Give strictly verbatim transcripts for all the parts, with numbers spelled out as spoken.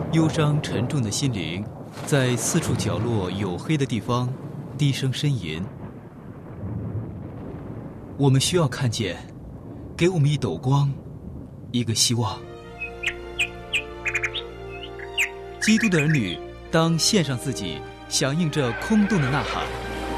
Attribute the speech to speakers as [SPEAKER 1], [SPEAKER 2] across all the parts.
[SPEAKER 1] 忧伤沉重的心灵在四处角落黝黑的地方低声呻吟。我们需要看见，给我们一斗光，一个希望。基督的儿女当献上自己，响应这空洞的呐喊。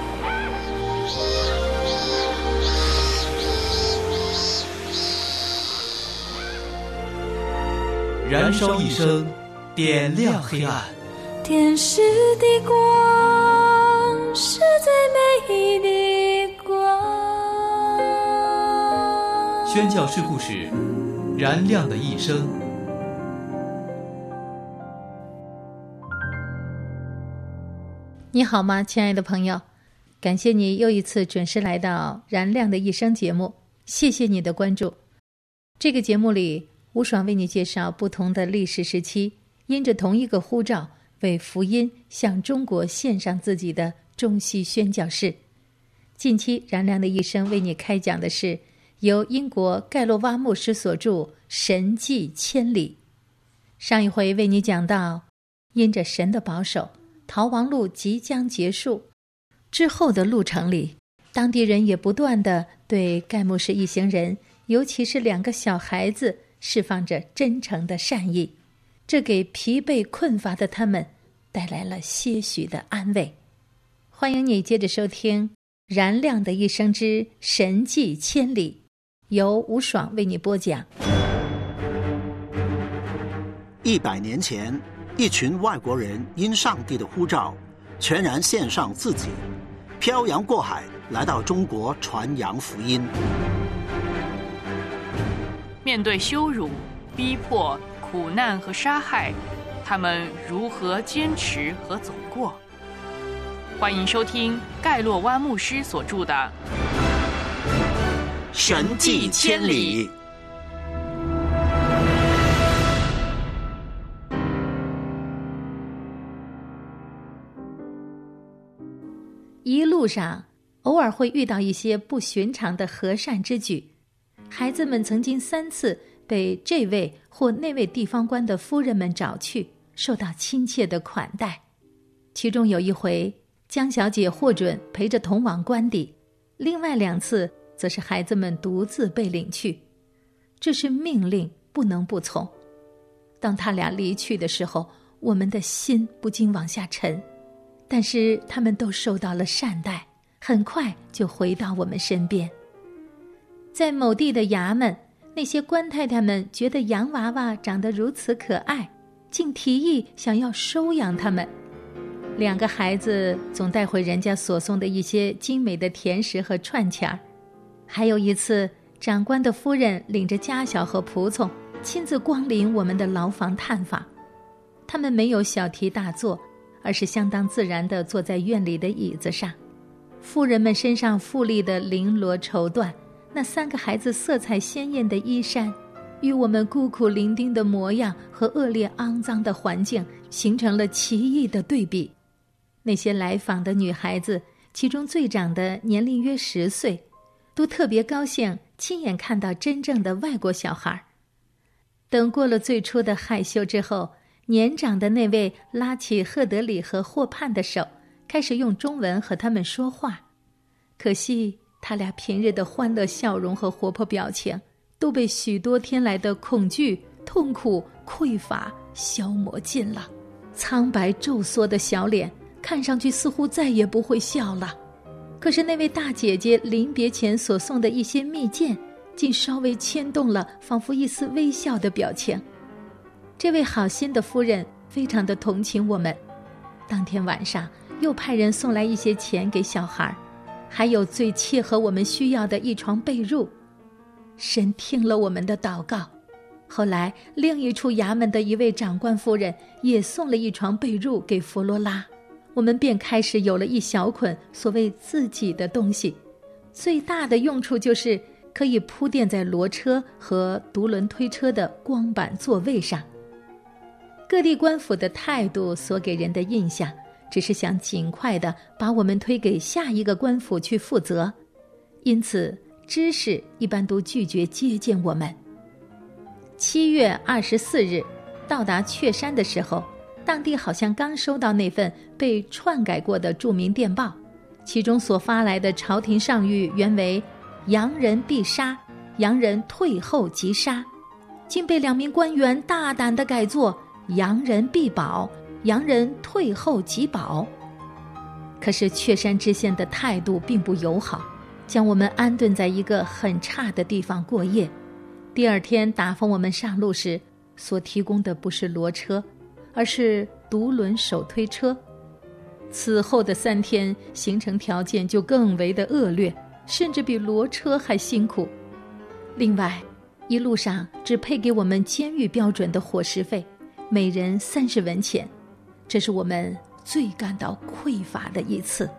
[SPEAKER 1] 燃烧一生，点亮黑暗。
[SPEAKER 2] 天使的光是最美的光。
[SPEAKER 1] 宣教士故事，燃亮的一生。
[SPEAKER 3] 你好吗，亲爱的朋友？感谢你又一次准时来到燃亮的一生节目，谢谢你的关注。这个节目里，吴爽为你介绍不同的历史时期，因着同一个呼召，为福音向中国献上自己的中西宣教士。近期燃亮的一生为你开讲的是由英国盖洛瓦牧师所著《神迹千里》。上一回为你讲到，因着神的保守，逃亡路即将结束，之后的路程里，当地人也不断地对盖牧师一行人，尤其是两个小孩子，释放着真诚的善意，这给疲惫困乏的他们带来了些许的安慰。欢迎你接着收听燃亮的一生之神迹千里，由吴爽为你播讲。
[SPEAKER 4] 一百年前，一群外国人因上帝的呼召，全然献上自己，漂洋过海来到中国传扬福音。
[SPEAKER 5] 面对羞辱、逼迫、苦难和杀害，他们如何坚持和走过？欢迎收听盖洛瓦牧师所著的
[SPEAKER 4] 《神迹千里》。
[SPEAKER 3] 一路上，偶尔会遇到一些不寻常的和善之举。孩子们曾经三次被这位或那位地方官的夫人们找去，受到亲切的款待。其中有一回，江小姐获准陪着同往官邸，另外两次则是孩子们独自被领去。这是命令，不能不从。当他俩离去的时候，我们的心不禁往下沉，但是他们都受到了善待，很快就回到我们身边。在某地的衙门，那些官太太们觉得洋娃娃长得如此可爱，竟提议想要收养他们。两个孩子总带回人家所送的一些精美的甜食和串钱儿。还有一次，长官的夫人领着家小和仆从亲自光临我们的牢房探访。他们没有小题大做，而是相当自然地坐在院里的椅子上。妇人们身上富丽的绫罗绸缎，那三个孩子色彩鲜艳的衣衫，与我们孤苦伶仃的模样和恶劣肮脏的环境形成了奇异的对比。那些来访的女孩子，其中最长的年龄约十岁，都特别高兴亲眼看到真正的外国小孩。等过了最初的害羞之后，年长的那位拉起赫德里和霍盼的手，开始用中文和他们说话。可惜他俩平日的欢乐笑容和活泼表情都被许多天来的恐惧、痛苦、匮乏消磨尽了。苍白皱缩的小脸看上去似乎再也不会笑了。可是那位大姐姐临别前所送的一些蜜饯，竟稍微牵动了仿佛一丝微笑的表情。这位好心的夫人非常的同情我们，当天晚上又派人送来一些钱给小孩，还有最切合我们需要的一床被褥。神听了我们的祷告，后来另一处衙门的一位长官夫人也送了一床被褥给弗罗拉，我们便开始有了一小捆所谓自己的东西。最大的用处就是可以铺垫在骡车和独轮推车的光板座位上。各地官府的态度所给人的印象，只是想尽快地把我们推给下一个官府去负责，因此知识一般都拒绝接见我们。七月二十四日， 到达雀山的时候，当地好像刚收到那份被篡改过的著名电报，其中所发来的朝廷上谕原为洋人必杀，洋人退后即杀，竟被两名官员大胆地改作洋人必保，洋人退后即保。可是雀山知县的态度并不友好，将我们安顿在一个很差的地方过夜。第二天打发我们上路时，所提供的不是骡车，而是独轮手推车。此后的三天，行程条件就更为的恶劣，甚至比骡车还辛苦。另外，一路上只配给我们监狱标准的伙食费，每人三十文钱，这是我们最感到匮乏的一次。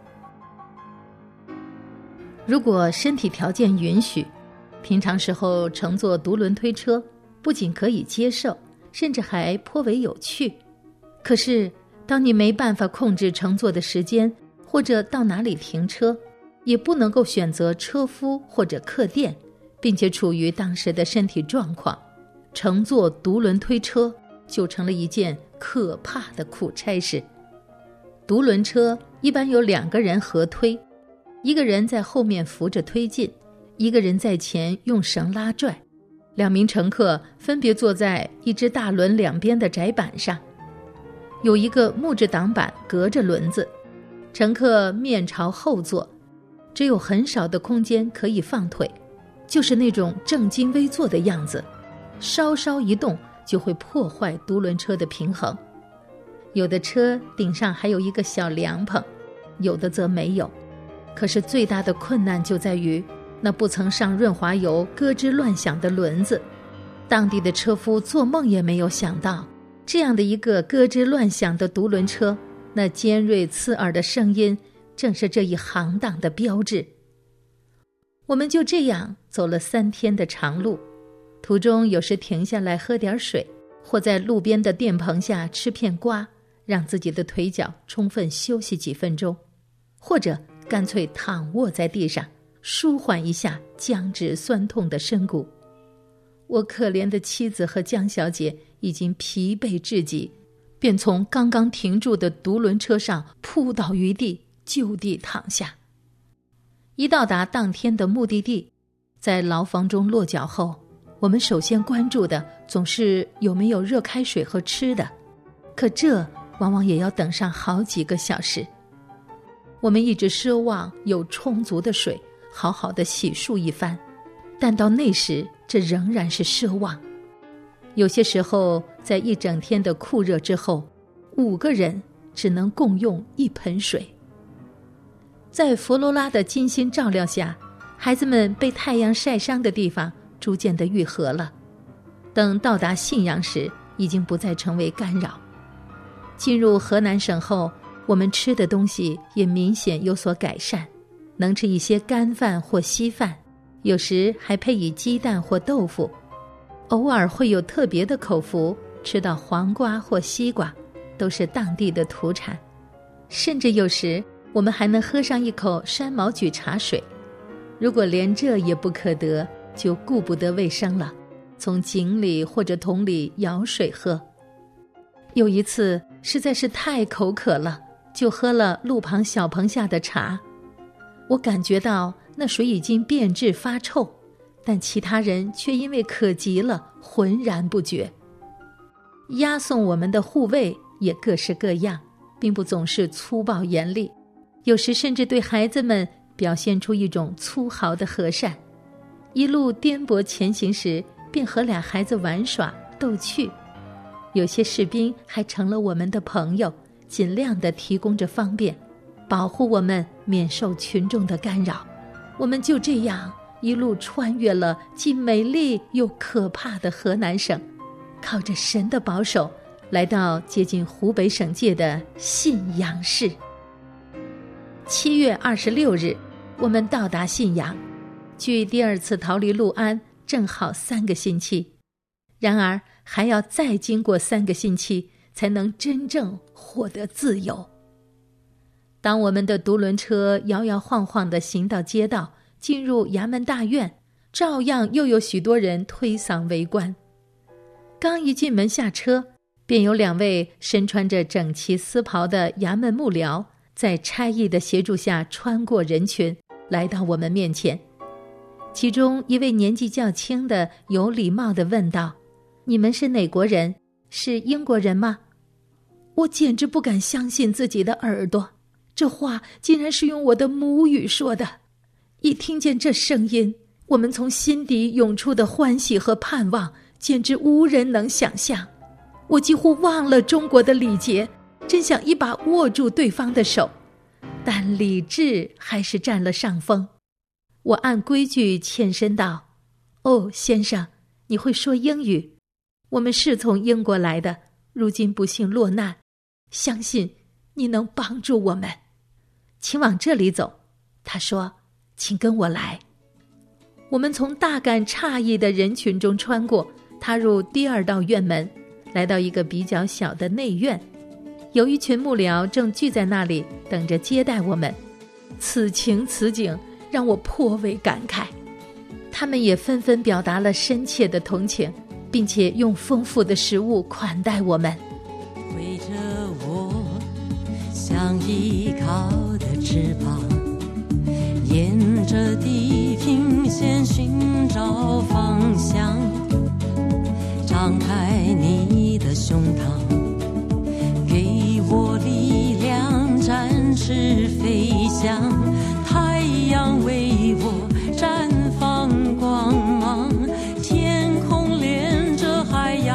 [SPEAKER 3] 如果身体条件允许，平常时候乘坐独轮推车不仅可以接受，甚至还颇为有趣。可是当你没办法控制乘坐的时间，或者到哪里停车，也不能够选择车夫或者客店，并且处于当时的身体状况，乘坐独轮推车就成了一件可怕的苦差事。独轮车一般有两个人合推，一个人在后面扶着推进，一个人在前用绳拉拽，两名乘客分别坐在一只大轮两边的窄板上，有一个木质挡板隔着轮子，乘客面朝后坐，只有很少的空间可以放腿，就是那种正襟危坐的样子，稍稍一动就会破坏独轮车的平衡。有的车顶上还有一个小凉棚，有的则没有。可是最大的困难就在于那不曾上润滑油咯吱乱响的轮子。当地的车夫做梦也没有想到，这样的一个咯吱乱响的独轮车，那尖锐刺耳的声音正是这一行当的标志。我们就这样走了三天的长路，途中有时停下来喝点水，或在路边的垫棚下吃片瓜，让自己的腿脚充分休息几分钟，或者干脆躺卧在地上，舒缓一下僵直酸痛的身骨。我可怜的妻子和江小姐已经疲惫至极，便从刚刚停住的独轮车上扑倒于地，就地躺下。一到达当天的目的地，在牢房中落脚后，我们首先关注的总是有没有热开水和吃的，可这往往也要等上好几个小时。我们一直奢望有充足的水，好好的洗漱一番，但到那时这仍然是奢望。有些时候在一整天的酷热之后，五个人只能共用一盆水。在佛罗拉的精心照料下，孩子们被太阳晒伤的地方逐渐地愈合了。等到达信阳时，已经不再成为干扰。进入河南省后，我们吃的东西也明显有所改善，能吃一些干饭或稀饭，有时还配以鸡蛋或豆腐。偶尔会有特别的口福，吃到黄瓜或西瓜，都是当地的土产。甚至有时我们还能喝上一口山毛榉茶水。如果连这也不可得，就顾不得卫生了，从井里或者桶里舀水喝。有一次实在是太口渴了，就喝了路旁小棚下的茶。我感觉到那水已经变质发臭，但其他人却因为渴极了浑然不觉。押送我们的护卫也各式各样，并不总是粗暴严厉，有时甚至对孩子们表现出一种粗豪的和善。一路颠簸前行时，便和俩孩子玩耍逗趣。有些士兵还成了我们的朋友，尽量地提供着方便，保护我们免受群众的干扰。我们就这样一路穿越了既美丽又可怕的河南省，靠着神的保守，来到接近湖北省界的信阳市。七月二十六日，我们到达信阳，距第二次逃离六安正好三个星期。然而还要再经过三个星期，才能真正获得自由。当我们的独轮车摇摇晃晃地行到街道，进入衙门大院，照样又有许多人推搡围观。刚一进门下车， 便有两位身穿着整齐丝袍的衙门幕僚，在差役的协助下穿过人群，来到我们面前。其中一位年纪较轻的有礼貌地问道：你们是哪国人？是英国人吗？我简直不敢相信自己的耳朵，这话竟然是用我的母语说的。一听见这声音，我们从心底涌出的欢喜和盼望，简直无人能想象。我几乎忘了中国的礼节，真想一把握住对方的手，但理智还是占了上风。我按规矩欠身道：哦，先生，你会说英语？我们是从英国来的，如今不幸落难，相信你能帮助我们。请往这里走。他说：请跟我来。我们从大感诧异的人群中穿过，踏入第二道院门，来到一个比较小的内院，有一群幕僚正聚在那里等着接待我们。此情此景让我颇为感慨，他们也纷纷表达了深切的同情，并且用丰富的食物款待我们。
[SPEAKER 2] 围着我像依靠的翅膀，沿着地平线寻找方向，张开你的胸膛，给我力量展翅飞翔，太阳为我绽放光芒，天空连着海洋，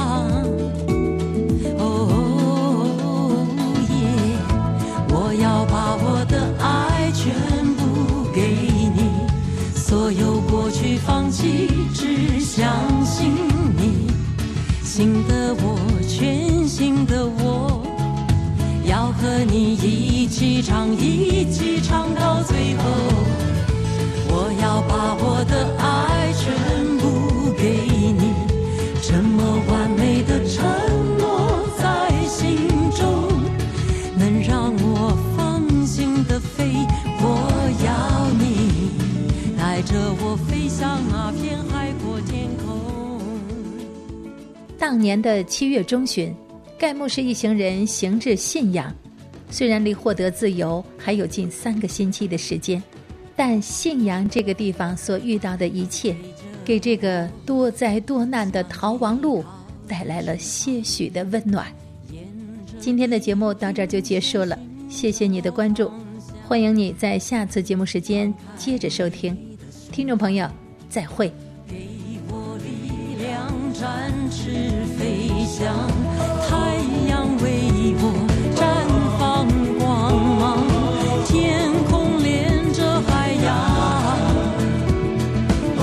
[SPEAKER 2] 哦耶，我要把我的爱全部给你，所有过去放弃，只相信你，新的我，全新的我，要和你一起唱，一起唱到最后。我要把我的爱全部给你，这么完美的承诺在心中，能让我放心的飞。我要你带着我飞向那片海阔天空。
[SPEAKER 3] 当年的七月中旬，盖牧师一行人行至信阳，虽然离获得自由还有近三个星期的时间，但信阳这个地方所遇到的一切，给这个多灾多难的逃亡路带来了些许的温暖。今天的节目到这儿就结束了，谢谢你的关注，欢迎你在下次节目时间接着收听。听众朋友，再会。
[SPEAKER 2] 给我力量展翅飞翔，太阳为我绽放光芒，天空连着海洋，哦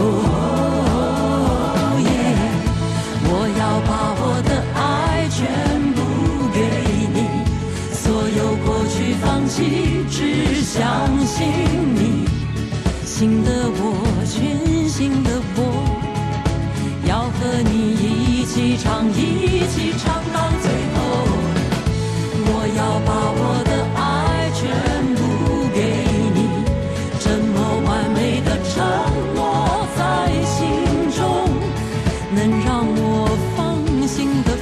[SPEAKER 2] 耶，我要把我的爱全部给你，所有过去放弃，只相信你，新的我，全新的我，要和你一起唱，一起唱到最后。我要把我的爱全部给你，这么完美的承诺在心中，能让我放心的